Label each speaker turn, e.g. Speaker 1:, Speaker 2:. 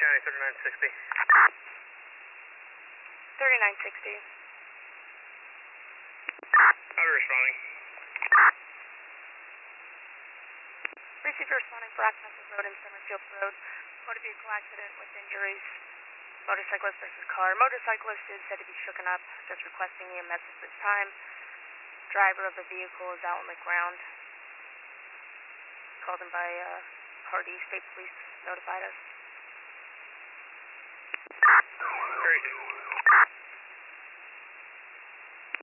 Speaker 1: County, 3960.
Speaker 2: 3960.
Speaker 1: Outer responding.
Speaker 2: Receiver responding for Accidental Road and Summerfield Road. Motor vehicle accident with injuries. Motorcyclist versus car. Motorcyclist is said to be shooken up, just requesting EMS at this time. Driver of the vehicle is out on the ground. Called in by Hardy. State Police notified us.
Speaker 1: Great.